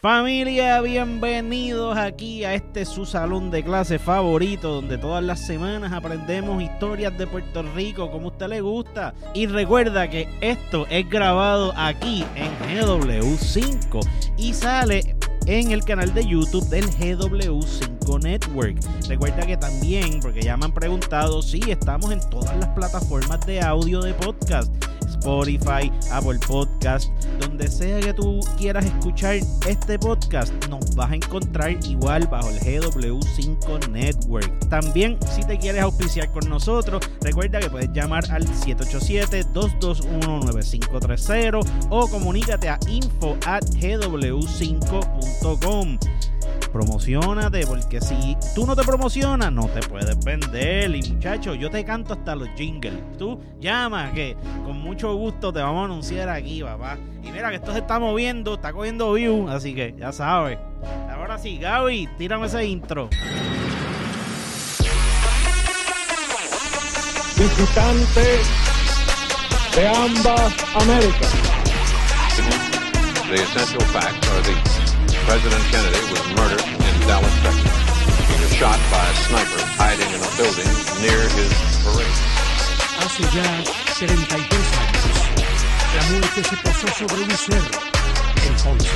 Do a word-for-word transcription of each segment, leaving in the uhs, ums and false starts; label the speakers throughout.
Speaker 1: Familia, bienvenidos aquí a este su salón de clase favorito, donde todas las semanas aprendemos historias de Puerto Rico como a usted le gusta. Y recuerda que esto es grabado aquí en G W cinco y sale en el canal de YouTube del G W cinco Network. Recuerda que también, porque ya me han preguntado, sí, estamos en todas las plataformas de audio de podcast. Spotify, Apple Podcast, donde sea que tú quieras escuchar este podcast, nos vas a encontrar igual bajo el G W cinco Network. También, si te quieres auspiciar con nosotros, recuerda que puedes llamar al siete ocho siete, dos dos uno, nueve cinco tres cero o comunícate a info at g w cinco punto com. Promocionate, porque si tú no te promocionas, no te puedes vender. Y muchachos, yo te canto hasta los jingles. Tú llama, que con mucho gusto te vamos a anunciar aquí, papá. Y mira que esto se está moviendo, está cogiendo view, así que ya sabes. Ahora sí, Gaby, tírame ese intro.
Speaker 2: Visitante de ambas Américas.
Speaker 3: The essential facts are these. President Kennedy was murdered in Dallas, Texas. He was shot by a sniper hiding in a building near his parade.
Speaker 4: Hace ya treinta y tres años, la muerte se posó sobre un cerro en Ponce.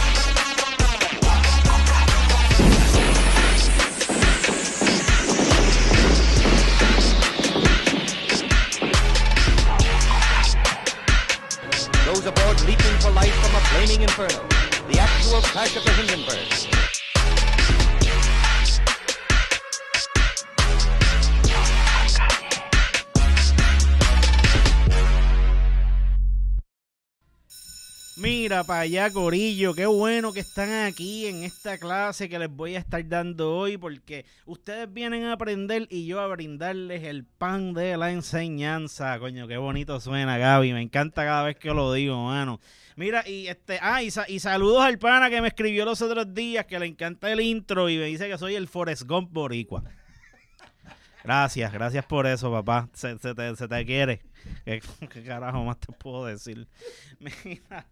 Speaker 5: Those aboard leaping for life from a flaming inferno. The actual crash of the Hindenburg.
Speaker 1: Mira para allá, corillo, qué bueno que están aquí en esta clase que les voy a estar dando hoy, porque ustedes vienen a aprender y yo a brindarles el pan de la enseñanza. Coño, qué bonito suena, Gaby, me encanta cada vez que lo digo, mano. Mira, y este, ah, y, y saludos al pana que me escribió los otros días, que le encanta el intro y me dice que soy el Forrest Gump boricua. Gracias, gracias por eso, papá. Se, se, te, se te quiere. ¿Qué, qué carajo más te puedo decir? Mira.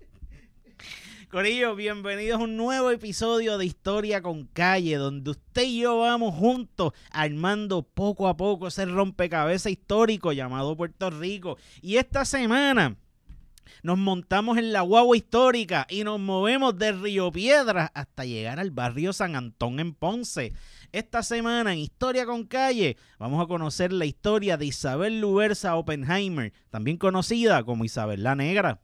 Speaker 1: Corillo, bienvenidos a un nuevo episodio de Historia con Calle, donde usted y yo vamos juntos armando poco a poco ese rompecabezas histórico llamado Puerto Rico. Y esta semana nos montamos en la guagua histórica y nos movemos de Río Piedras hasta llegar al barrio San Antón en Ponce. Esta semana en Historia con Calle vamos a conocer la historia de Isabel Luberza Oppenheimer, también conocida como Isabel la Negra.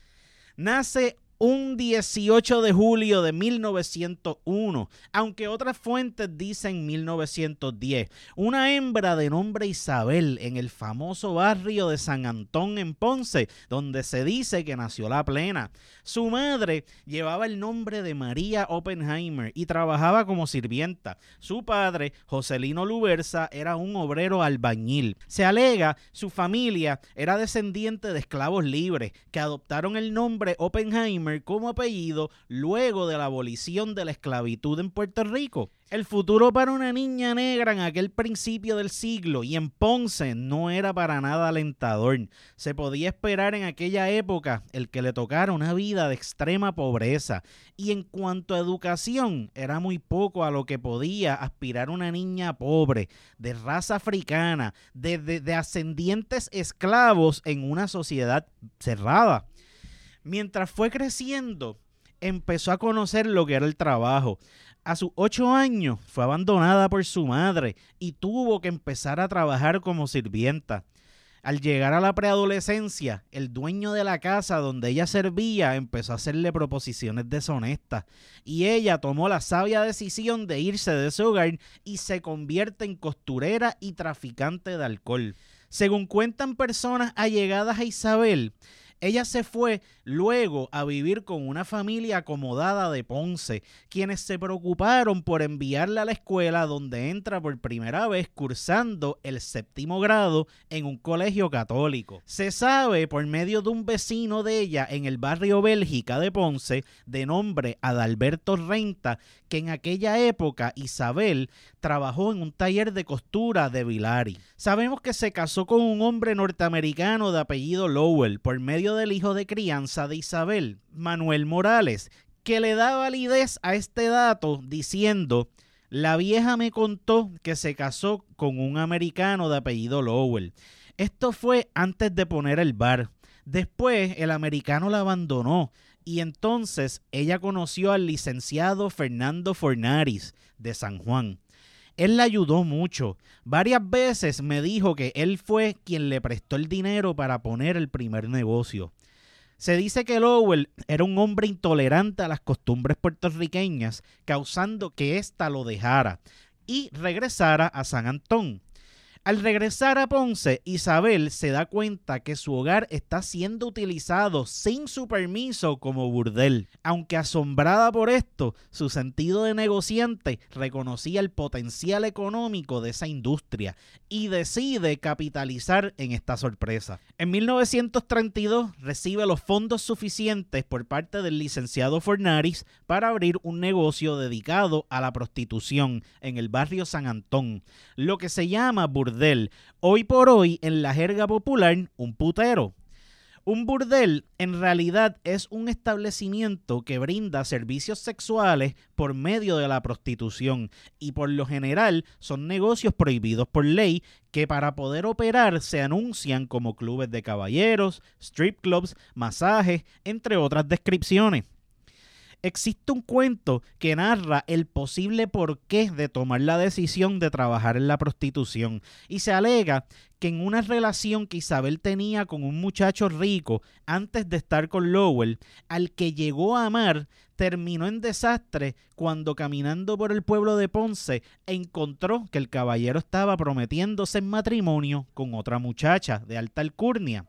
Speaker 1: Nace un dieciocho de julio de mil novecientos uno, aunque otras fuentes dicen mil novecientos diez. Una hembra de nombre Isabel en el famoso barrio de San Antón en Ponce, donde se dice que nació la plena. Su madre llevaba el nombre de María Oppenheimer y trabajaba como sirvienta. Su padre, Joselino Luberza, era un obrero albañil. Se alega su familia era descendiente de esclavos libres que adoptaron el nombre Oppenheimer como apellido luego de la abolición de la esclavitud en Puerto Rico. El futuro para una niña negra en aquel principio del siglo y en Ponce no era para nada alentador. Se podía esperar en aquella época el que le tocara una vida de extrema pobreza, y en cuanto a educación era muy poco a lo que podía aspirar una niña pobre, de raza africana, de, de, de ascendientes esclavos en una sociedad cerrada. Mientras fue creciendo, empezó a conocer lo que era el trabajo. A sus ocho años fue abandonada por su madre y tuvo que empezar a trabajar como sirvienta. Al llegar a la preadolescencia, el dueño de la casa donde ella servía empezó a hacerle proposiciones deshonestas y ella tomó la sabia decisión de irse de ese hogar y se convierte en costurera y traficante de alcohol. Según cuentan personas allegadas a Isabel, ella se fue luego a vivir con una familia acomodada de Ponce, quienes se preocuparon por enviarla a la escuela, donde entra por primera vez cursando el séptimo grado en un colegio católico. Se sabe por medio de un vecino de ella en el barrio Bélgica de Ponce, de nombre Adalberto Renta, que en aquella época Isabel trabajó en un taller de costura de Vilari. Sabemos que se casó con un hombre norteamericano de apellido Lowell por medio del hijo de crianza de Isabel, Manuel Morales, que le da validez a este dato diciendo: la vieja me contó que se casó con un americano de apellido Lowell. Esto fue antes de poner el bar. Después el americano la abandonó y entonces ella conoció al licenciado Fernando Fornaris de San Juan. Él la ayudó mucho. Varias veces me dijo que él fue quien le prestó el dinero para poner el primer negocio. Se dice que Lowell era un hombre intolerante a las costumbres puertorriqueñas, causando que ésta lo dejara y regresara a San Antón. Al regresar a Ponce, Isabel se da cuenta que su hogar está siendo utilizado sin su permiso como burdel. Aunque asombrada por esto, su sentido de negociante reconocía el potencial económico de esa industria y decide capitalizar en esta sorpresa. En mil novecientos treinta y dos recibe los fondos suficientes por parte del licenciado Fornaris para abrir un negocio dedicado a la prostitución en el barrio San Antón, lo que se llama burdel. Hoy por hoy, en la jerga popular, un putero. Un burdel en realidad es un establecimiento que brinda servicios sexuales por medio de la prostitución y por lo general son negocios prohibidos por ley que para poder operar se anuncian como clubes de caballeros, strip clubs, masajes, entre otras descripciones. Existe un cuento que narra el posible porqué de tomar la decisión de trabajar en la prostitución y se alega que en una relación que Isabel tenía con un muchacho rico antes de estar con Lowell, al que llegó a amar, terminó en desastre cuando caminando por el pueblo de Ponce encontró que el caballero estaba prometiéndose en matrimonio con otra muchacha de alta alcurnia.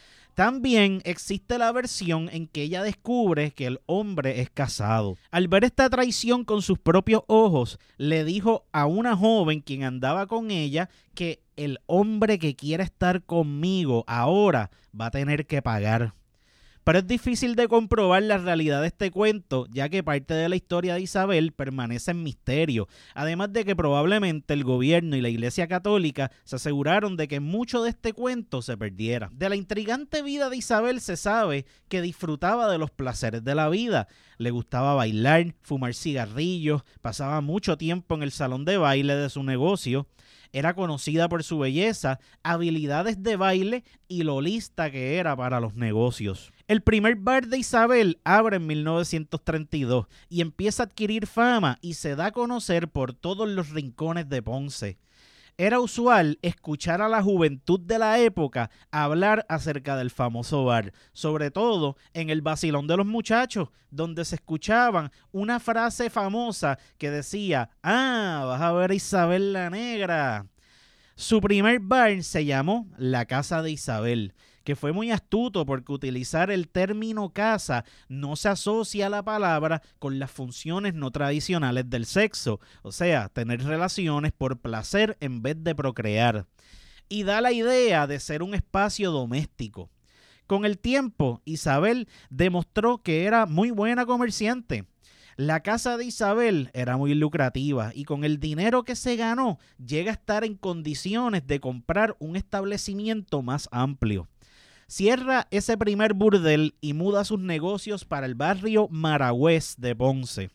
Speaker 1: También existe la versión en que ella descubre que el hombre es casado. Al ver esta traición con sus propios ojos, le dijo a una joven quien andaba con ella que el hombre que quiera estar conmigo ahora va a tener que pagar. Pero es difícil de comprobar la realidad de este cuento, ya que parte de la historia de Isabel permanece en misterio, además de que probablemente el gobierno y la Iglesia Católica se aseguraron de que mucho de este cuento se perdiera. De la intrigante vida de Isabel se sabe que disfrutaba de los placeres de la vida. Le gustaba bailar, fumar cigarrillos, pasaba mucho tiempo en el salón de baile de su negocio. Era conocida por su belleza, habilidades de baile y lo lista que era para los negocios. El primer bar de Isabel abre en mil novecientos treinta y dos y empieza a adquirir fama y se da a conocer por todos los rincones de Ponce. Era usual escuchar a la juventud de la época hablar acerca del famoso bar, sobre todo en el vacilón de los muchachos, donde se escuchaban una frase famosa que decía: «Ah, vas a ver a Isabel la Negra». Su primer bar se llamó La Casa de Isabel, que fue muy astuto porque utilizar el término casa no se asocia a la palabra con las funciones no tradicionales del sexo, o sea, tener relaciones por placer en vez de procrear, y da la idea de ser un espacio doméstico. Con el tiempo, Isabel demostró que era muy buena comerciante. La casa de Isabel era muy lucrativa y con el dinero que se ganó llega a estar en condiciones de comprar un establecimiento más amplio. Cierra ese primer burdel y muda sus negocios para el barrio Maragüez de Ponce,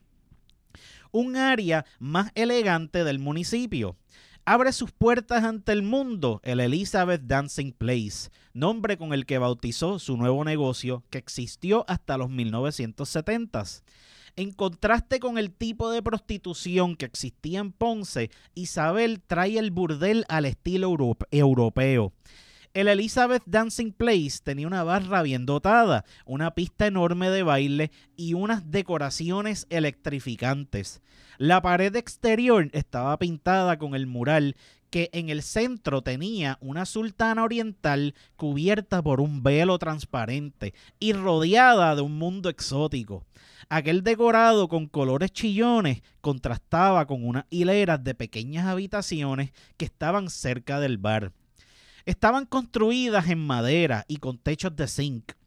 Speaker 1: un área más elegante del municipio. Abre sus puertas ante el mundo el Elizabeth Dancing Place, nombre con el que bautizó su nuevo negocio que existió hasta los mil novecientos setenta. En contraste con el tipo de prostitución que existía en Ponce, Isabel trae el burdel al estilo europe- europeo. El Elizabeth Dancing Place tenía una barra bien dotada, una pista enorme de baile y unas decoraciones electrificantes. La pared exterior estaba pintada con el mural que en el centro tenía una sultana oriental cubierta por un velo transparente y rodeada de un mundo exótico. Aquel decorado con colores chillones contrastaba con unas hileras de pequeñas habitaciones que estaban cerca del bar. Estaban construidas en madera y con techos de zinc.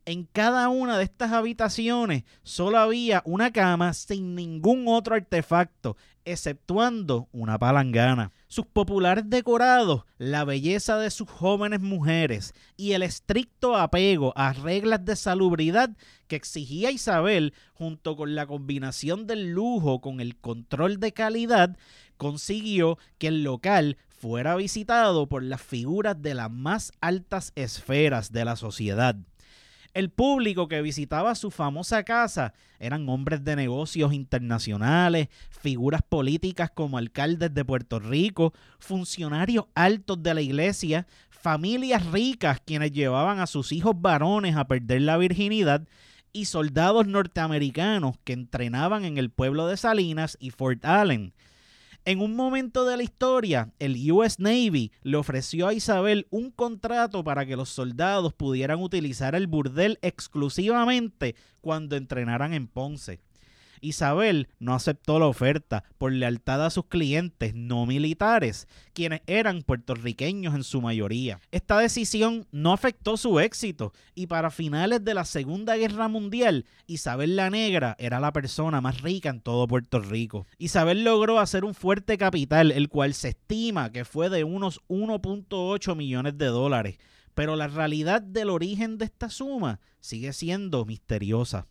Speaker 1: En cada una de estas habitaciones solo había una cama sin ningún otro artefacto, exceptuando una palangana. Sus populares decorados, la belleza de sus jóvenes mujeres y el estricto apego a reglas de salubridad que exigía Isabel, junto con la combinación del lujo con el control de calidad, consiguió que el local fuera visitado por las figuras de las más altas esferas de la sociedad. El público que visitaba su famosa casa eran hombres de negocios internacionales, figuras políticas como alcaldes de Puerto Rico, funcionarios altos de la iglesia, familias ricas quienes llevaban a sus hijos varones a perder la virginidad y soldados norteamericanos que entrenaban en el pueblo de Salinas y Fort Allen. En un momento de la historia, el U S Navy le ofreció a Isabel un contrato para que los soldados pudieran utilizar el burdel exclusivamente cuando entrenaran en Ponce. Isabel no aceptó la oferta por lealtad a sus clientes no militares, quienes eran puertorriqueños en su mayoría. Esta decisión no afectó su éxito y para finales de la Segunda Guerra Mundial, Isabel la Negra era la persona más rica en todo Puerto Rico. Isabel logró hacer un fuerte capital, el cual se estima que fue de unos uno punto ocho millones de dólares, pero la realidad del origen de esta suma sigue siendo misteriosa.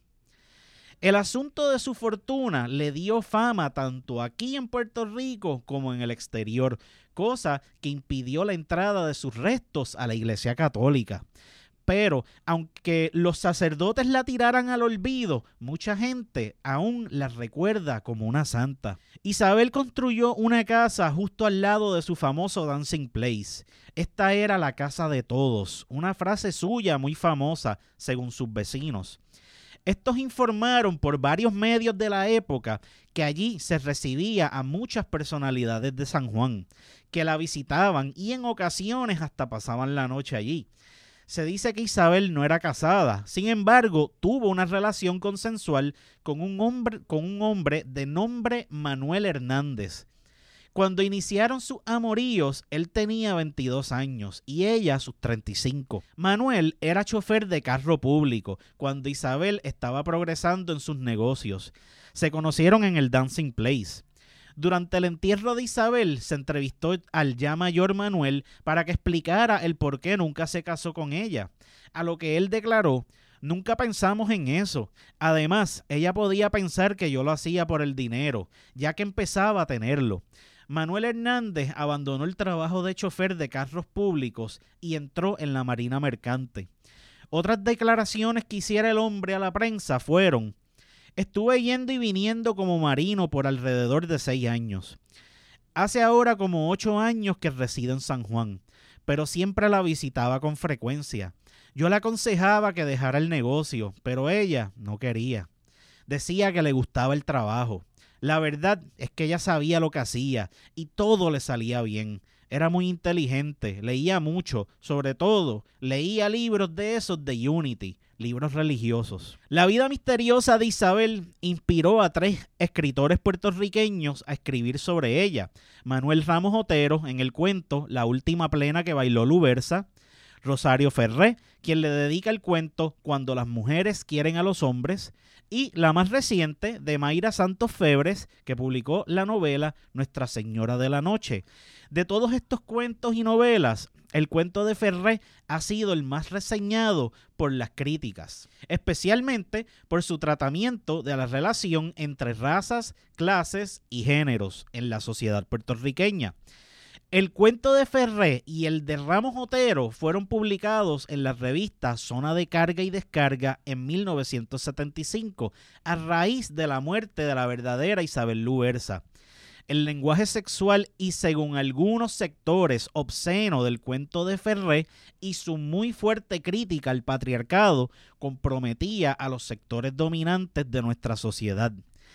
Speaker 1: El asunto de su fortuna le dio fama tanto aquí en Puerto Rico como en el exterior, cosa que impidió la entrada de sus restos a la Iglesia Católica. Pero, aunque los sacerdotes la tiraran al olvido, mucha gente aún la recuerda como una santa. Isabel construyó una casa justo al lado de su famoso Dancing Place. Esta era la casa de todos, una frase suya muy famosa según sus vecinos. Estos informaron por varios medios de la época que allí se recibía a muchas personalidades de San Juan, que la visitaban y en ocasiones hasta pasaban la noche allí. Se dice que Isabel no era casada, sin embargo, tuvo una relación consensual con un hombre, con un hombre de nombre Manuel Hernández. Cuando iniciaron sus amoríos, él tenía veintidós años y ella sus treinta y cinco. Manuel era chofer de carro público cuando Isabel estaba progresando en sus negocios. Se conocieron en el Dancing Place. Durante el entierro de Isabel, se entrevistó al ya mayor Manuel para que explicara el por qué nunca se casó con ella, a lo que él declaró: nunca pensamos en eso. Además, ella podía pensar que yo lo hacía por el dinero, ya que empezaba a tenerlo. Manuel Hernández abandonó el trabajo de chofer de carros públicos y entró en la Marina Mercante. Otras declaraciones que hiciera el hombre a la prensa fueron: estuve yendo y viniendo como marino por alrededor de seis años. Hace ahora como ocho años que resido en San Juan, pero siempre la visitaba con frecuencia. Yo le aconsejaba que dejara el negocio, pero ella no quería. Decía que le gustaba el trabajo. La verdad es que ella sabía lo que hacía y todo le salía bien. Era muy inteligente, leía mucho, sobre todo leía libros de esos de Unity, libros religiosos. La vida misteriosa de Isabel inspiró a tres escritores puertorriqueños a escribir sobre ella. Manuel Ramos Otero en el cuento La última plena que bailó Lubersa, Rosario Ferré, quien le dedica el cuento Cuando las mujeres quieren a los hombres, y la más reciente de Mayra Santos Febres, que publicó la novela Nuestra Señora de la Noche. De todos estos cuentos y novelas, el cuento de Ferré ha sido el más reseñado por las críticas, especialmente por su tratamiento de la relación entre razas, clases y géneros en la sociedad puertorriqueña. El cuento de Ferré y el de Ramos Otero fueron publicados en la revista Zona de Carga y Descarga en mil novecientos setenta y cinco, a raíz de la muerte de la verdadera Isabel Lubersa. El lenguaje sexual y, según algunos sectores, obsceno del cuento de Ferré y su muy fuerte crítica al patriarcado comprometía a los sectores dominantes de nuestra sociedad.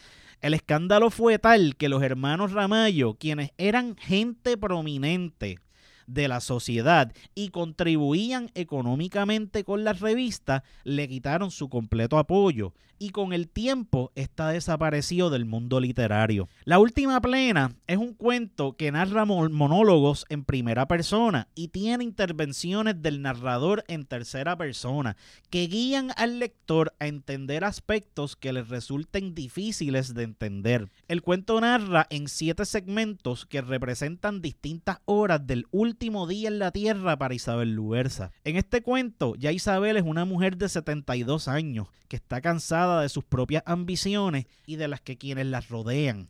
Speaker 1: El escándalo fue tal que los hermanos Ramallo, quienes eran gente prominente de la sociedad y contribuían económicamente con la revista, le quitaron su completo apoyo y con el tiempo esta desapareció del mundo literario. La Última Plena es un cuento que narra monólogos en primera persona y tiene intervenciones del narrador en tercera persona que guían al lector a entender aspectos que les resulten difíciles de entender. El cuento narra en siete segmentos que representan distintas horas del último día en la Tierra para Isabel Luberza. En este cuento, ya Isabel es una mujer de setenta y dos años que está cansada de sus propias ambiciones y de las que quienes las rodean.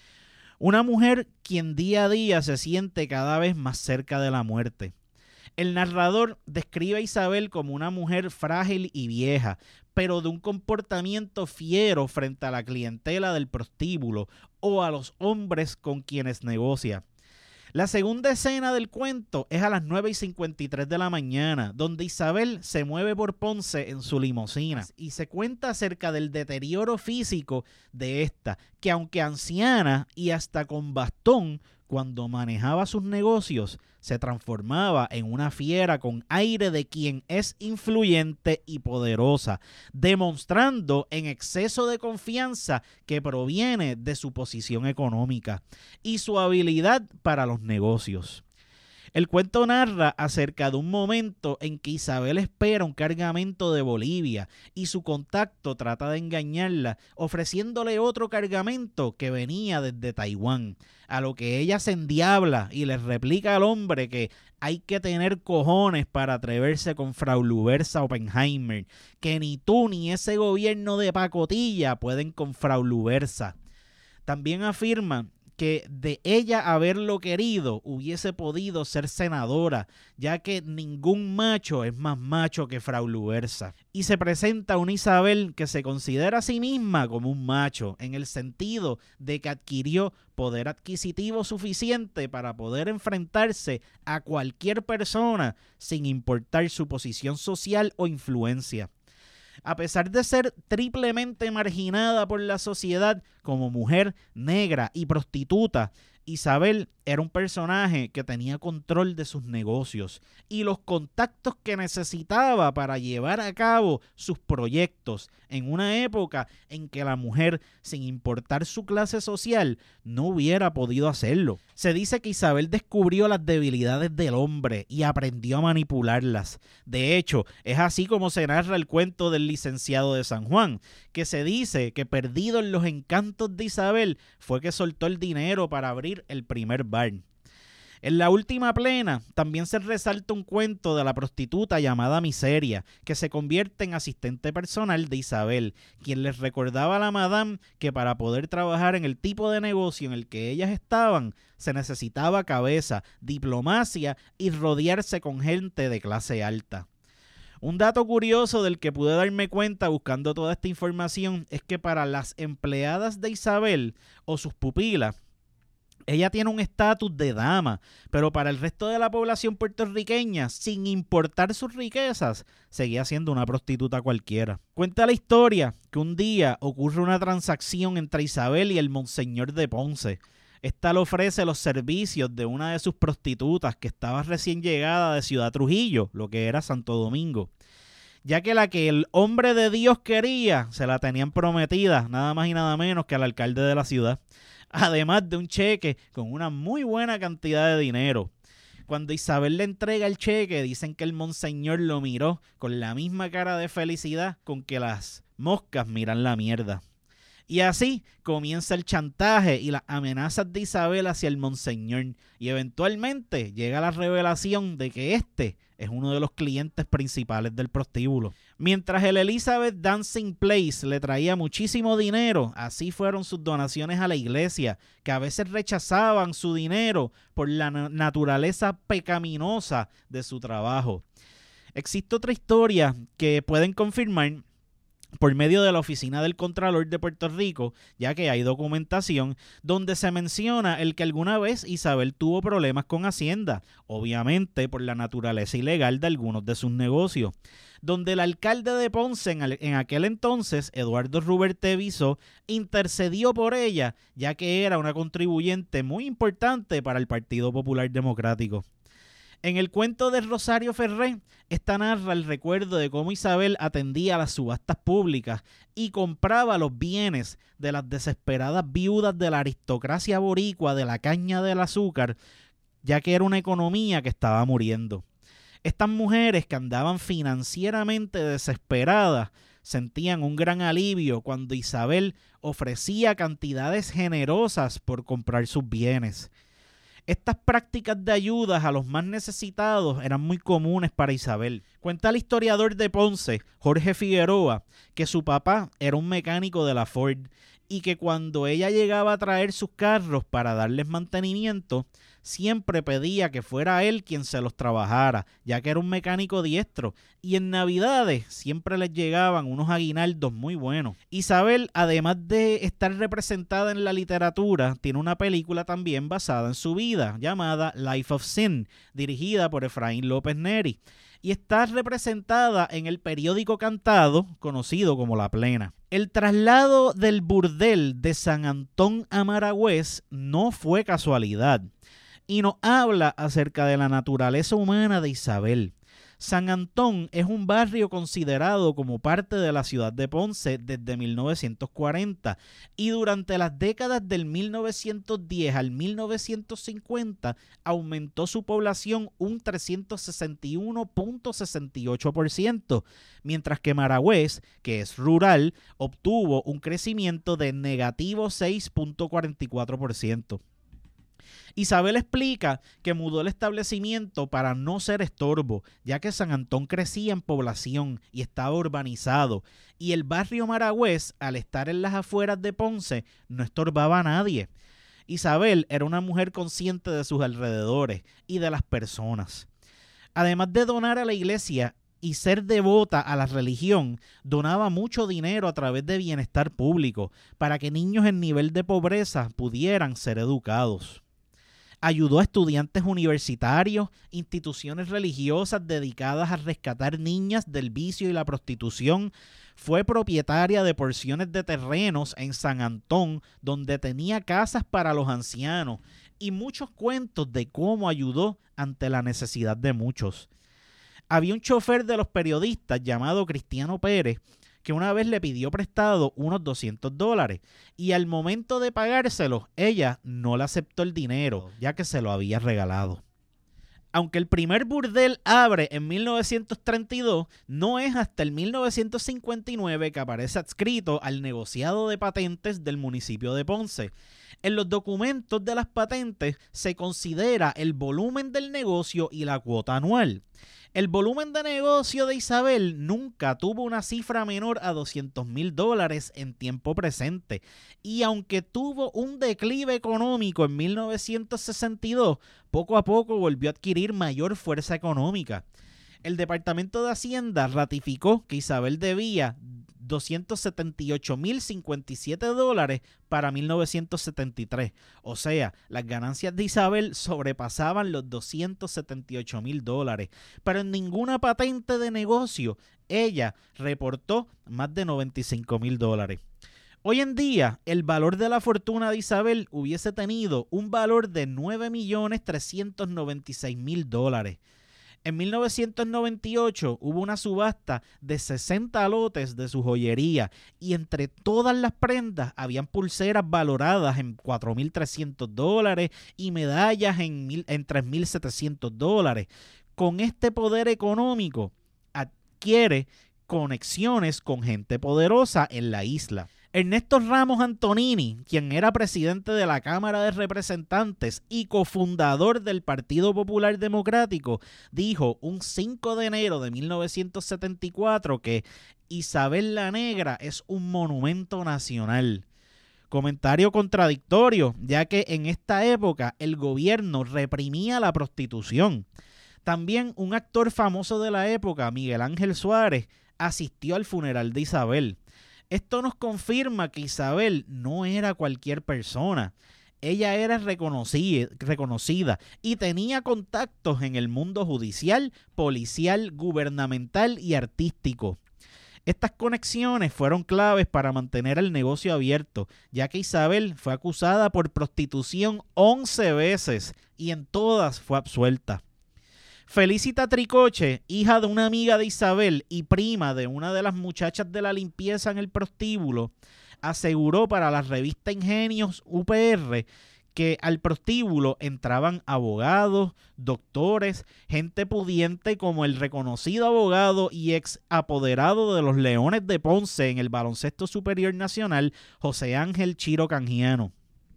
Speaker 1: Una mujer quien día a día se siente cada vez más cerca de la muerte. El narrador describe a Isabel como una mujer frágil y vieja, pero de un comportamiento fiero frente a la clientela del prostíbulo o a los hombres con quienes negocia. La segunda escena del cuento es a las nueve y cincuenta y tres de la mañana, donde Isabel se mueve por Ponce en su limusina y se cuenta acerca del deterioro físico de esta, que aunque anciana y hasta con bastón, cuando manejaba sus negocios, se transformaba en una fiera con aire de quien es influyente y poderosa, demostrando en exceso de confianza que proviene de su posición económica y su habilidad para los negocios. El cuento narra acerca de un momento en que Isabel espera un cargamento de Bolivia y su contacto trata de engañarla ofreciéndole otro cargamento que venía desde Taiwán, a lo que ella se endiabla y le replica al hombre que hay que tener cojones para atreverse con Frau Luberza Oppenheimer, que ni tú ni ese gobierno de pacotilla pueden con Frau Luberza. También afirma que de ella haberlo querido hubiese podido ser senadora, ya que ningún macho es más macho que Frau Luberza. Y se presenta una Isabel que se considera a sí misma como un macho, en el sentido de que adquirió poder adquisitivo suficiente para poder enfrentarse a cualquier persona sin importar su posición social o influencia. A pesar de ser triplemente marginada por la sociedad como mujer negra y prostituta, Isabel era un personaje que tenía control de sus negocios y los contactos que necesitaba para llevar a cabo sus proyectos en una época en que la mujer, sin importar su clase social, no hubiera podido hacerlo. Se dice que Isabel descubrió las debilidades del hombre y aprendió a manipularlas. De hecho, es así como se narra el cuento del licenciado de San Juan, que se dice que perdido en los encantos de Isabel fue que soltó el dinero para abrir el primer bar. En La Última Plena también se resalta un cuento de la prostituta llamada Miseria, que se convierte en asistente personal de Isabel, quien les recordaba a la madame que para poder trabajar en el tipo de negocio en el que ellas estaban, se necesitaba cabeza, diplomacia y rodearse con gente de clase alta. Un dato curioso del que pude darme cuenta buscando toda esta información es que para las empleadas de Isabel o sus pupilas, ella tiene un estatus de dama, pero para el resto de la población puertorriqueña, sin importar sus riquezas, seguía siendo una prostituta cualquiera. Cuenta la historia que un día ocurre una transacción entre Isabel y el Monseñor de Ponce. Esta le ofrece los servicios de una de sus prostitutas que estaba recién llegada de Ciudad Trujillo, lo que era Santo Domingo, ya que la que el hombre de Dios quería se la tenían prometida, nada más y nada menos que al alcalde de la ciudad, además de un cheque con una muy buena cantidad de dinero. Cuando Isabel le entrega el cheque, dicen que el monseñor lo miró con la misma cara de felicidad con que las moscas miran la mierda. Y así comienza el chantaje y las amenazas de Isabel hacia el monseñor, y eventualmente llega la revelación de que este es uno de los clientes principales del prostíbulo. Mientras el Elizabeth Dancing Place le traía muchísimo dinero, así fueron sus donaciones a la iglesia, que a veces rechazaban su dinero por la naturaleza pecaminosa de su trabajo. Existe otra historia que pueden confirmar por medio de la Oficina del Contralor de Puerto Rico, ya que hay documentación donde se menciona el que alguna vez Isabel tuvo problemas con Hacienda, obviamente por la naturaleza ilegal de algunos de sus negocios, donde el alcalde de Ponce en, el, en aquel entonces, Eduardo Ruberte Viso, intercedió por ella, ya que era una contribuyente muy importante para el Partido Popular Democrático. En el cuento de Rosario Ferré, esta narra el recuerdo de cómo Isabel atendía las subastas públicas y compraba los bienes de las desesperadas viudas de la aristocracia boricua de la caña del azúcar, ya que era una economía que estaba muriendo. Estas mujeres que andaban financieramente desesperadas sentían un gran alivio cuando Isabel ofrecía cantidades generosas por comprar sus bienes. Estas prácticas de ayudas a los más necesitados eran muy comunes para Isabel. Cuenta el historiador de Ponce, Jorge Figueroa, que su papá era un mecánico de la Ford y que cuando ella llegaba a traer sus carros para darles mantenimiento, siempre pedía que fuera él quien se los trabajara, ya que era un mecánico diestro, y en Navidades siempre les llegaban unos aguinaldos muy buenos. Isabel, además de estar representada en la literatura, tiene una película también basada en su vida, llamada Life of Sin, dirigida por Efraín López Neri, y está representada en el periódico cantado, conocido como La Plena. El traslado del burdel de San Antón a Mayagüez no fue casualidad, y nos habla acerca de la naturaleza humana de Isabel. San Antón es un barrio considerado como parte de la ciudad de Ponce desde mil novecientos cuarenta y durante las décadas del mil novecientos diez al mil novecientos cincuenta aumentó su población un trescientos sesenta y uno punto sesenta y ocho por ciento, mientras que Mayagüez, que es rural, obtuvo un crecimiento de negativo seis punto cuarenta y cuatro por ciento. Isabel explica que mudó el establecimiento para no ser estorbo, ya que San Antón crecía en población y estaba urbanizado, y el barrio Mayagüez, al estar en las afueras de Ponce, no estorbaba a nadie. Isabel era una mujer consciente de sus alrededores y de las personas. Además de donar a la iglesia y ser devota a la religión, donaba mucho dinero a través de bienestar público para que niños en nivel de pobreza pudieran ser educados. Ayudó a estudiantes universitarios, instituciones religiosas dedicadas a rescatar niñas del vicio y la prostitución. Fue propietaria de porciones de terrenos en San Antón, donde tenía casas para los ancianos, y muchos cuentos de cómo ayudó ante la necesidad de muchos. Había un chofer de los periodistas llamado Cristiano Pérez, que una vez le pidió prestado unos doscientos dólares y al momento de pagárselos, ella no le aceptó el dinero, ya que se lo había regalado. Aunque el primer burdel abre en mil novecientos treinta y dos, no es hasta el mil novecientos cincuenta y nueve que aparece adscrito al negociado de patentes del municipio de Ponce. En los documentos de las patentes se considera el volumen del negocio y la cuota anual. El volumen de negocio de Isabel nunca tuvo una cifra menor a doscientos mil dólares en tiempo presente, y aunque tuvo un declive económico en mil novecientos sesenta y dos, poco a poco volvió a adquirir mayor fuerza económica. El Departamento de Hacienda ratificó que Isabel debía doscientos setenta y ocho mil cincuenta y siete dólares para mil novecientos setenta y tres. O sea, las ganancias de Isabel sobrepasaban los doscientos setenta y ocho mil dólares. Pero en ninguna patente de negocio ella reportó más de noventa y cinco mil dólares. Hoy en día, el valor de la fortuna de Isabel hubiese tenido un valor de nueve millones trescientos noventa y seis mil dólares. En mil novecientos noventa y ocho hubo una subasta de sesenta lotes de su joyería y entre todas las prendas habían pulseras valoradas en cuatro mil trescientos dólares y medallas en, mil, en tres mil setecientos dólares. Con este poder económico adquiere conexiones con gente poderosa en la isla. Ernesto Ramos Antonini, quien era presidente de la Cámara de Representantes y cofundador del Partido Popular Democrático, dijo un cinco de enero de mil novecientos setenta y cuatro que Isabel la Negra es un monumento nacional. Comentario contradictorio, ya que en esta época el gobierno reprimía la prostitución. También un actor famoso de la época, Miguel Ángel Suárez, asistió al funeral de Isabel. Esto nos confirma que Isabel no era cualquier persona. Ella era reconocida, reconocida y tenía contactos en el mundo judicial, policial, gubernamental y artístico. Estas conexiones fueron claves para mantener el negocio abierto, ya que Isabel fue acusada por prostitución once veces y en todas fue absuelta. Felicita Tricoche, hija de una amiga de Isabel y prima de una de las muchachas de la limpieza en el prostíbulo, aseguró para la revista Ingenios U P R que al prostíbulo entraban abogados, doctores, gente pudiente como el reconocido abogado y ex apoderado de los Leones de Ponce en el baloncesto superior nacional, José Ángel Chiro Canjiano,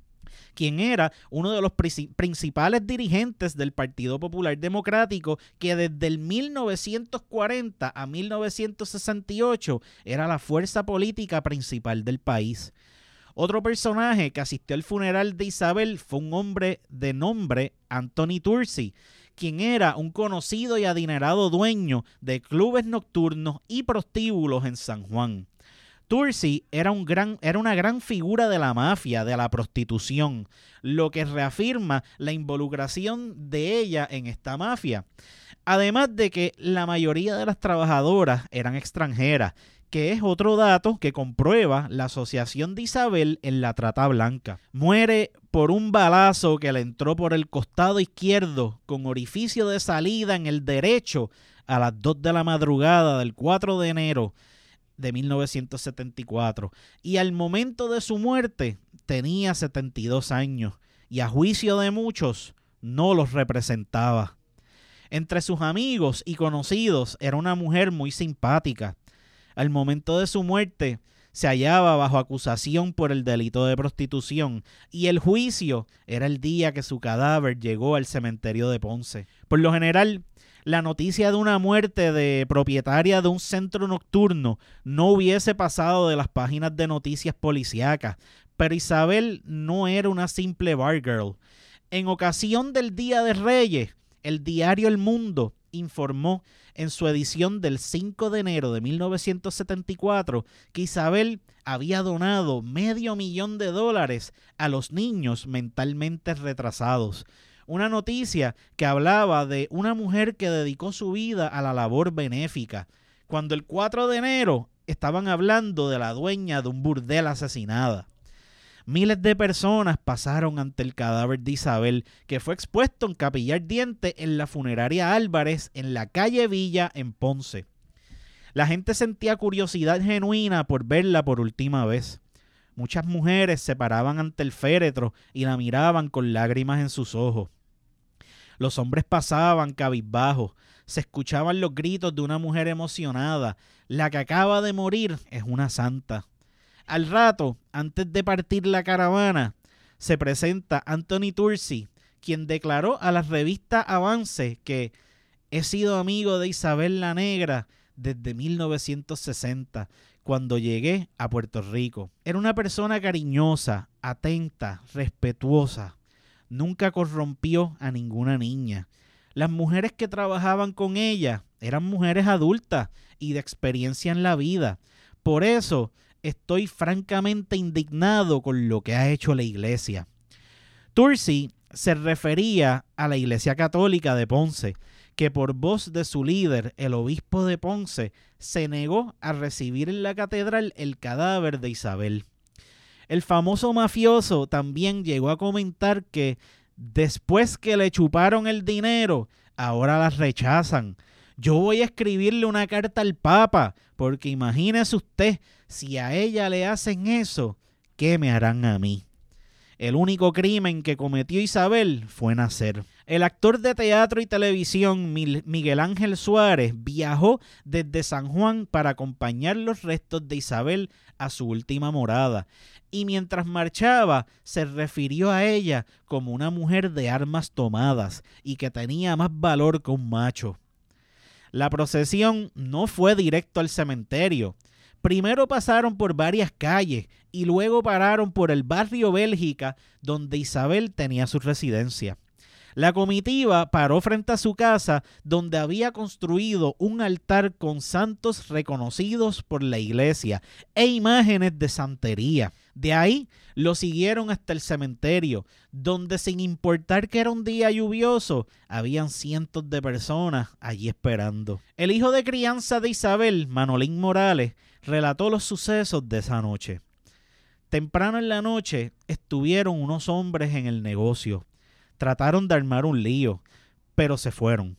Speaker 1: quien era uno de los principales dirigentes del Partido Popular Democrático, que desde el mil novecientos cuarenta a mil novecientos sesenta y ocho era la fuerza política principal del país. Otro personaje que asistió al funeral de Isabel fue un hombre de nombre Anthony Tursi, quien era un conocido y adinerado dueño de clubes nocturnos y prostíbulos en San Juan. Tursi era, un gran, era una gran figura de la mafia, de la prostitución, lo que reafirma la involucración de ella en esta mafia. Además de que la mayoría de las trabajadoras eran extranjeras, que es otro dato que comprueba la asociación de Isabel en la trata blanca. Muere por un balazo que le entró por el costado izquierdo con orificio de salida en el derecho a las dos de la madrugada del cuatro de enero de mil novecientos setenta y cuatro. Y al momento de su muerte tenía setenta y dos años y a juicio de muchos no los representaba. Entre sus amigos y conocidos era una mujer muy simpática. Al momento de su muerte, se hallaba bajo acusación por el delito de prostitución y el juicio era el día que su cadáver llegó al cementerio de Ponce. Por lo general, la noticia de una muerte de propietaria de un centro nocturno no hubiese pasado de las páginas de noticias policíacas, pero Isabel no era una simple bar girl. En ocasión del Día de Reyes, el diario El Mundo informó en su edición del cinco de enero de mil novecientos setenta y cuatro que Isabel había donado medio millón de dólares a los niños mentalmente retrasados. Una noticia que hablaba de una mujer que dedicó su vida a la labor benéfica, cuando el cuatro de enero estaban hablando de la dueña de un burdel asesinada. Miles de personas pasaron ante el cadáver de Isabel, que fue expuesto en capilla ardiente en la funeraria Álvarez, en la calle Villa, en Ponce. La gente sentía curiosidad genuina por verla por última vez. Muchas mujeres se paraban ante el féretro y la miraban con lágrimas en sus ojos. Los hombres pasaban cabizbajos. Se escuchaban los gritos de una mujer emocionada. La que acaba de morir es una santa. Al rato, antes de partir la caravana, se presenta Anthony Tursi, quien declaró a la revista Avance que he sido amigo de Isabel la Negra desde mil novecientos sesenta, cuando llegué a Puerto Rico. Era una persona cariñosa, atenta, respetuosa. Nunca corrompió a ninguna niña. Las mujeres que trabajaban con ella eran mujeres adultas y de experiencia en la vida. Por eso estoy francamente indignado con lo que ha hecho la iglesia. Tursi se refería a la Iglesia Católica de Ponce, que por voz de su líder, el obispo de Ponce, se negó a recibir en la catedral el cadáver de Isabel. El famoso mafioso también llegó a comentar que después que le chuparon el dinero, ahora las rechazan. Yo voy a escribirle una carta al Papa, porque imagínese usted, si a ella le hacen eso, ¿qué me harán a mí? El único crimen que cometió Isabel fue nacer. El actor de teatro y televisión Miguel Ángel Suárez viajó desde San Juan para acompañar los restos de Isabel a su última morada. Y mientras marchaba, se refirió a ella como una mujer de armas tomadas y que tenía más valor que un macho. La procesión no fue directo al cementerio. Primero pasaron por varias calles y luego pararon por el barrio Bélgica, donde Isabel tenía su residencia. La comitiva paró frente a su casa, donde había construido un altar con santos reconocidos por la iglesia e imágenes de santería. De ahí lo siguieron hasta el cementerio, donde sin importar que era un día lluvioso, habían cientos de personas allí esperando. El hijo de crianza de Isabel, Manolín Morales, relató los sucesos de esa noche. Temprano en la noche estuvieron unos hombres en el negocio. Trataron de armar un lío, pero se fueron.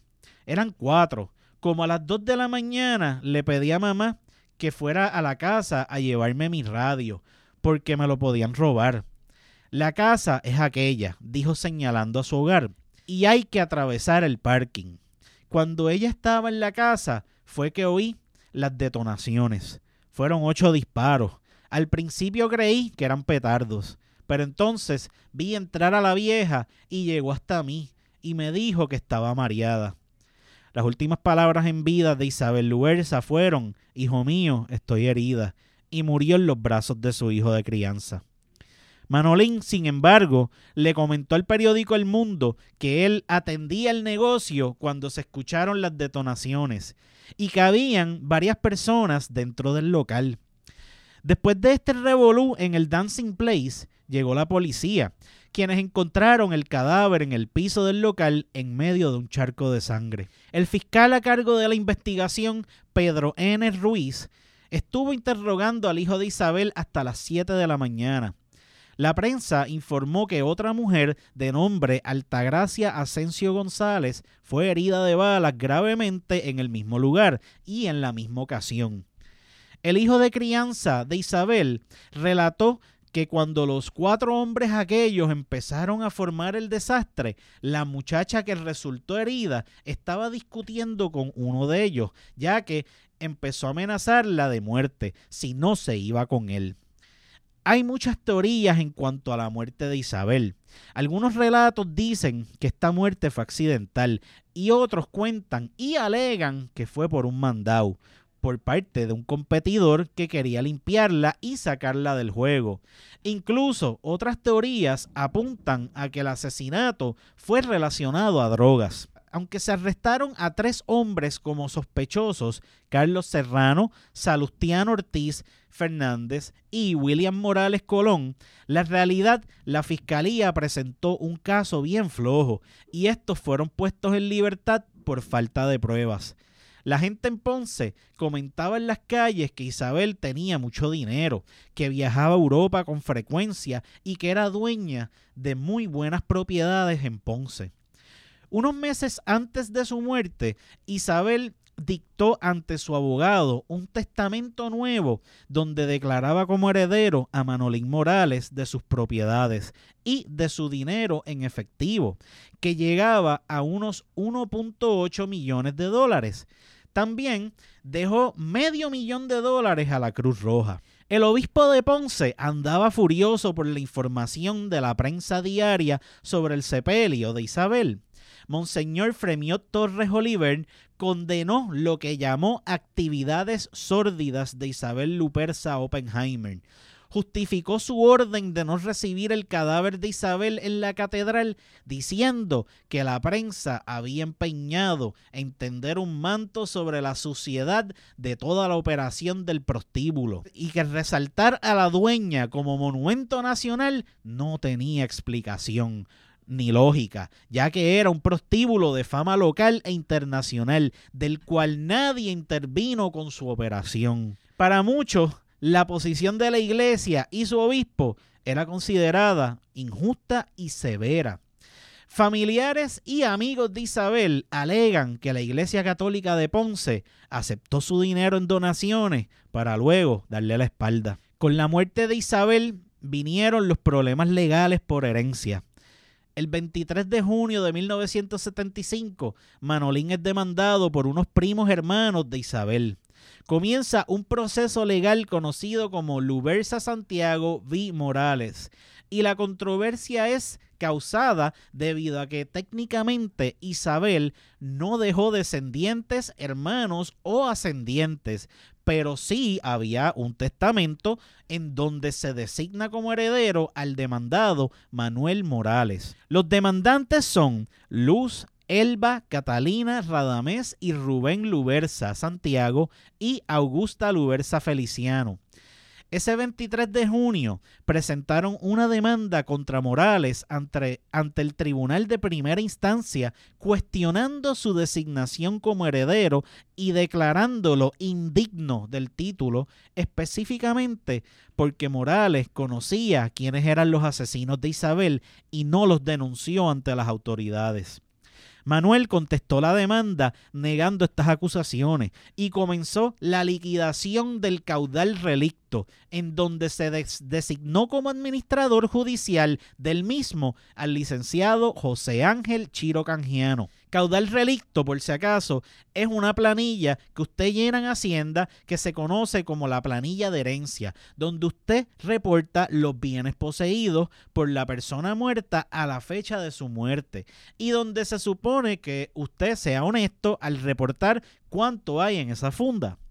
Speaker 1: Eran cuatro. Como a las dos de la mañana le pedí a mamá que fuera a la casa a llevarme mi radio, porque me lo podían robar. La casa es aquella, dijo señalando a su hogar, y hay que atravesar el parking. Cuando ella estaba en la casa, fue que oí las detonaciones. Fueron ocho disparos. Al principio creí que eran petardos, pero entonces vi entrar a la vieja y llegó hasta mí y me dijo que estaba mareada. Las últimas palabras en vida de Isabel Luberza fueron: hijo mío, estoy herida, y murió en los brazos de su hijo de crianza. Manolín, sin embargo, le comentó al periódico El Mundo que él atendía el negocio cuando se escucharon las detonaciones y que habían varias personas dentro del local. Después de este revolú en el Dancing Place, llegó la policía, quienes encontraron el cadáver en el piso del local en medio de un charco de sangre. El fiscal a cargo de la investigación, Pedro N. Ruiz, estuvo interrogando al hijo de Isabel hasta las siete de la mañana. La prensa informó que otra mujer de nombre Altagracia Asensio González fue herida de balas gravemente en el mismo lugar y en la misma ocasión. El hijo de crianza de Isabel relató que cuando los cuatro hombres aquellos empezaron a formar el desastre, la muchacha que resultó herida estaba discutiendo con uno de ellos, ya que empezó a amenazarla de muerte si no se iba con él. Hay muchas teorías en cuanto a la muerte de Isabel. Algunos relatos dicen que esta muerte fue accidental y otros cuentan y alegan que fue por un mandado por parte de un competidor que quería limpiarla y sacarla del juego. Incluso otras teorías apuntan a que el asesinato fue relacionado a drogas. Aunque se arrestaron a tres hombres como sospechosos, Carlos Serrano, Salustiano Ortiz Fernández y William Morales Colón, la realidad, la fiscalía presentó un caso bien flojo y estos fueron puestos en libertad por falta de pruebas. La gente en Ponce comentaba en las calles que Isabel tenía mucho dinero, que viajaba a Europa con frecuencia y que era dueña de muy buenas propiedades en Ponce. Unos meses antes de su muerte, Isabel dictó ante su abogado un testamento nuevo donde declaraba como heredero a Manolín Morales de sus propiedades y de su dinero en efectivo, que llegaba a unos uno punto ocho millones de dólares. También dejó medio millón de dólares a la Cruz Roja. El obispo de Ponce andaba furioso por la información de la prensa diaria sobre el sepelio de Isabel. Monseñor Fremiot Torres Oliver condenó lo que llamó actividades sórdidas de Isabel Luperza Oppenheimer. Justificó su orden de no recibir el cadáver de Isabel en la catedral, diciendo que la prensa había empeñado en tender un manto sobre la suciedad de toda la operación del prostíbulo y que resaltar a la dueña como monumento nacional no tenía explicación ni lógica, ya que era un prostíbulo de fama local e internacional, del cual nadie intervino con su operación. Para muchos, la posición de la iglesia y su obispo era considerada injusta y severa. Familiares y amigos de Isabel alegan que la Iglesia Católica de Ponce aceptó su dinero en donaciones para luego darle la espalda. Con la muerte de Isabel vinieron los problemas legales por herencia. El veintitrés de junio de mil novecientos setenta y cinco, Manolín es demandado por unos primos hermanos de Isabel. Comienza un proceso legal conocido como Luberza Santiago v. Morales y la controversia es causada debido a que técnicamente Isabel no dejó descendientes, hermanos o ascendientes, pero sí había un testamento en donde se designa como heredero al demandado Manuel Morales. Los demandantes son Luz, Elba, Catalina, Radamés y Rubén Luberza Santiago y Augusta Luberza Feliciano. Ese veintitrés de junio presentaron una demanda contra Morales ante, ante el Tribunal de Primera Instancia, cuestionando su designación como heredero y declarándolo indigno del título, específicamente porque Morales conocía quiénes eran los asesinos de Isabel y no los denunció ante las autoridades. Manuel contestó la demanda negando estas acusaciones y comenzó la liquidación del caudal relicto, en donde se des- designó como administrador judicial del mismo al licenciado José Ángel Chiro Canjiano. Caudal relicto, por si acaso, es una planilla que usted llena en Hacienda que se conoce como la planilla de herencia, donde usted reporta los bienes poseídos por la persona muerta a la fecha de su muerte y donde se supone que usted sea honesto al reportar cuánto hay en esa funda.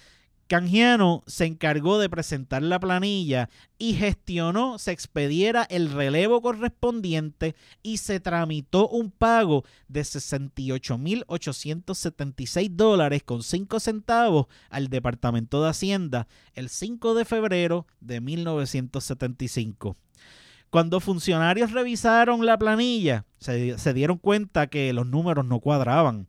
Speaker 1: Canjiano se encargó de presentar la planilla y gestionó se expediera el relevo correspondiente y se tramitó un pago de sesenta y ocho mil ochocientos setenta y seis dólares con cinco centavos al Departamento de Hacienda el cinco de febrero de mil novecientos setenta y cinco. Cuando funcionarios revisaron la planilla, se, se dieron cuenta que los números no cuadraban.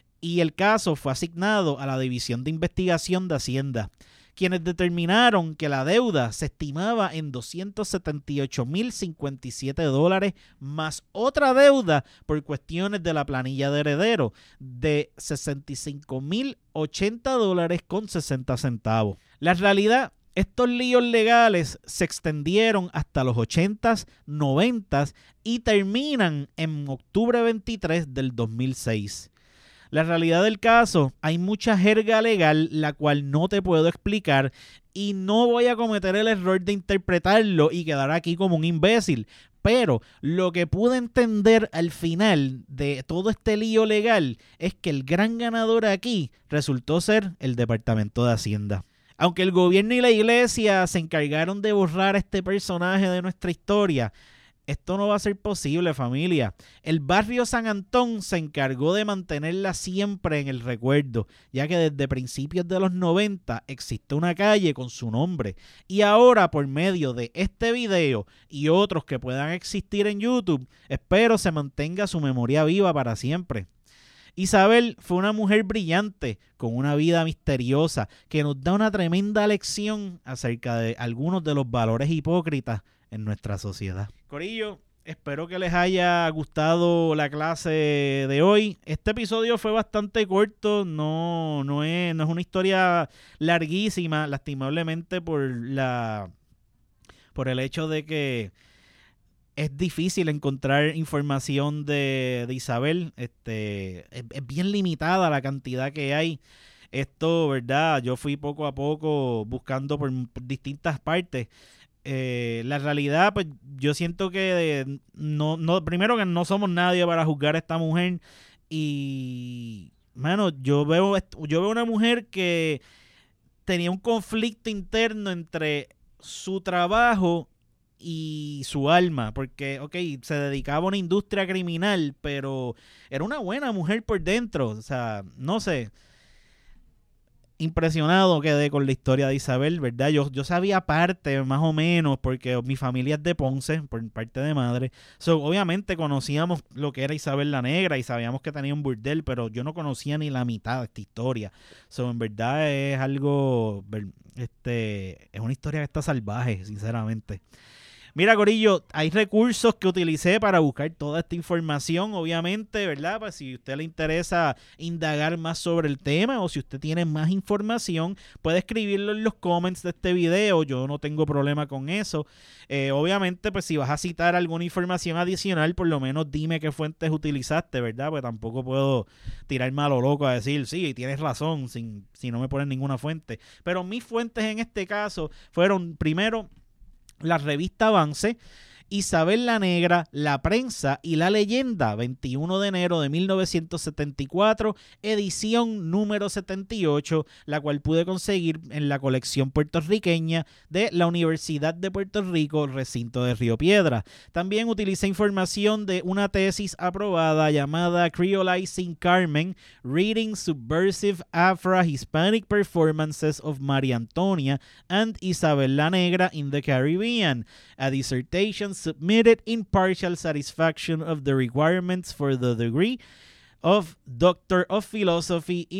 Speaker 1: Y el caso fue asignado a la División de Investigación de Hacienda, quienes determinaron que la deuda se estimaba en doscientos setenta y ocho mil cincuenta y siete dólares más otra deuda por cuestiones de la planilla de heredero de sesenta y cinco mil ochenta dólares con sesenta centavos. La realidad, estos líos legales se extendieron hasta los ochentas, noventas y terminan en octubre veintitrés del dos mil seis. La realidad del caso, hay mucha jerga legal la cual no te puedo explicar y no voy a cometer el error de interpretarlo y quedar aquí como un imbécil. Pero lo que pude entender al final de todo este lío legal es que el gran ganador aquí resultó ser el Departamento de Hacienda. Aunque el gobierno y la iglesia se encargaron de borrar a este personaje de nuestra historia, esto no va a ser posible, familia. El barrio San Antón se encargó de mantenerla siempre en el recuerdo, ya que desde principios de los noventa existe una calle con su nombre. Y ahora, por medio de este video y otros que puedan existir en YouTube, espero se mantenga su memoria viva para siempre. Isabel fue una mujer brillante, con una vida misteriosa, que nos da una tremenda lección acerca de algunos de los valores hipócritas en nuestra sociedad. Corillo, espero que les haya gustado la clase de hoy. Este episodio fue bastante corto, no, no, es, no es una historia larguísima, lastimablemente por la por el hecho de que es difícil encontrar información de, de Isabel. Este, es, es bien limitada la cantidad que hay. Esto, ¿verdad? Yo fui poco a poco buscando por, por distintas partes. Eh, la realidad, pues yo siento que no, no, primero que no somos nadie para juzgar a esta mujer y, mano, yo veo, yo veo una mujer que tenía un conflicto interno entre su trabajo y su alma, porque, ok, se dedicaba a una industria criminal, pero era una buena mujer por dentro, o sea, no sé. Impresionado quedé con la historia de Isabel, ¿verdad? Yo, yo sabía parte, más o menos, porque mi familia es de Ponce, por parte de madre. So, obviamente conocíamos lo que era Isabel la Negra y sabíamos que tenía un burdel, pero yo no conocía ni la mitad de esta historia. So, en verdad es algo, este, es una historia que está salvaje, sinceramente. Mira, corillo, hay recursos que utilicé para buscar toda esta información, obviamente, ¿verdad? Pues si a usted le interesa indagar más sobre el tema o si usted tiene más información, puede escribirlo en los comments de este video. Yo no tengo problema con eso. Eh, obviamente, pues si vas a citar alguna información adicional, por lo menos dime qué fuentes utilizaste, ¿verdad? Pues tampoco puedo tirar malo loco a decir, sí, tienes razón, sin, si no me ponen ninguna fuente. Pero mis fuentes en este caso fueron, primero, la revista Avance, Isabel la Negra, La Prensa y La Leyenda, veintiuno de enero de mil novecientos setenta y cuatro, edición número setenta y ocho, la cual pude conseguir en la colección puertorriqueña de la Universidad de Puerto Rico, recinto de Río Piedra. También utilicé información de una tesis aprobada llamada Creolizing Carmen, Reading Subversive Afro-Hispanic Performances of María Antonia and Isabel la Negra in the Caribbean, a dissertation submitted in partial satisfaction of the requirements for the degree of Doctor of Philosophy in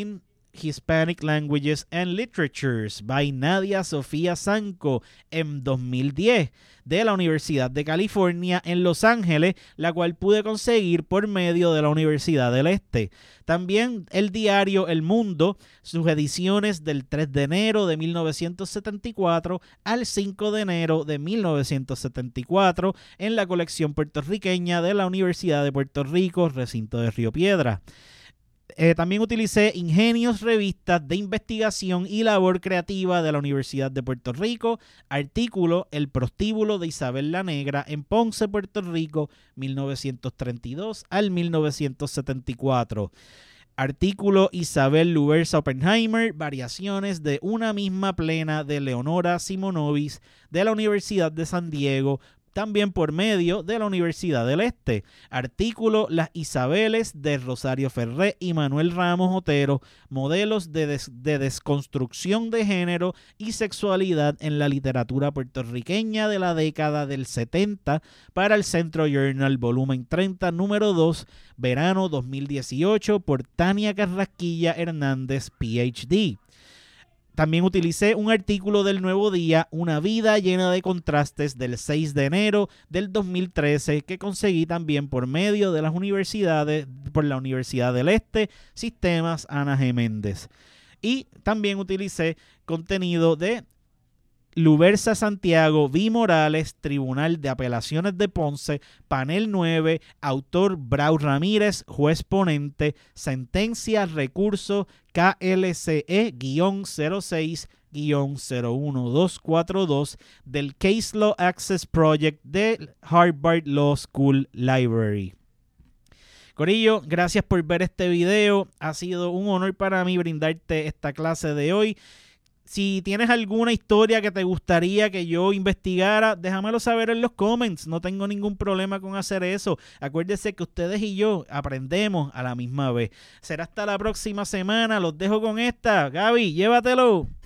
Speaker 1: Hispanic Languages and Literatures by Nadia Sofía Sanco en dos mil diez de la Universidad de California en Los Ángeles, la cual pude conseguir por medio de la Universidad del Este. También el diario El Mundo, sus ediciones del tres de enero de mil novecientos setenta y cuatro al cinco de enero de mil novecientos setenta y cuatro en la colección puertorriqueña de la Universidad de Puerto Rico, recinto de Río Piedras. Eh, también utilicé Ingenios, revistas de investigación y labor creativa de la Universidad de Puerto Rico, artículo El prostíbulo de Isabel la Negra en Ponce, Puerto Rico, mil novecientos treinta y dos al mil novecientos setenta y cuatro. Artículo Isabel Luberza Oppenheimer, variaciones de una misma plena de Leonora Simonovic de la Universidad de San Diego, también por medio de la Universidad del Este. Artículo Las Isabeles de Rosario Ferré y Manuel Ramos Otero, modelos de, des- de desconstrucción de género y sexualidad en la literatura puertorriqueña de la década del setenta, para el Centro Journal, volumen treinta, número dos, verano dos mil dieciocho, por Tania Carrasquilla Hernández, P H D. También utilicé un artículo del Nuevo Día, Una vida llena de contrastes, del seis de enero del dos mil trece, que conseguí también por medio de las universidades, por la Universidad del Este, Sistemas Ana G. Méndez. Y también utilicé contenido de Luberza Santiago, V. Morales, Tribunal de Apelaciones de Ponce, Panel nueve, autor Brau Ramírez, juez ponente, sentencia, recurso K L C E cero seis cero uno dos cuatro dos del Case Law Access Project del Harvard Law School Library. Corillo, gracias por ver este video. Ha sido un honor para mí brindarte esta clase de hoy. Si tienes alguna historia que te gustaría que yo investigara, déjamelo saber en los comments. No tengo ningún problema con hacer eso. Acuérdense que ustedes y yo aprendemos a la misma vez. Será hasta la próxima semana. Los dejo con esta. Gaby, llévatelo.